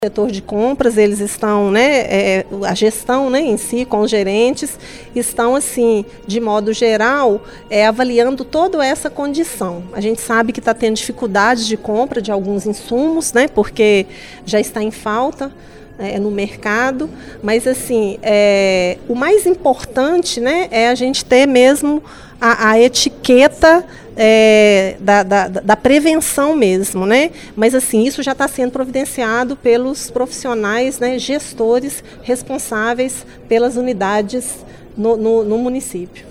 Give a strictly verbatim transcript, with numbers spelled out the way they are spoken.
setor de compras, eles estão, né, é, a gestão, né, em si, com os gerentes, estão, assim, de modo geral, é, avaliando toda essa condição. A gente sabe que está tendo dificuldades de compra de alguns insumos, né, porque já está em falta é, no mercado, mas, assim, é, o mais importante, né, é a gente ter mesmo a, a etiqueta É, da, da, da prevenção mesmo, né? Mas assim, isso já está sendo providenciado pelos profissionais, né, gestores responsáveis pelas unidades no, no, no município.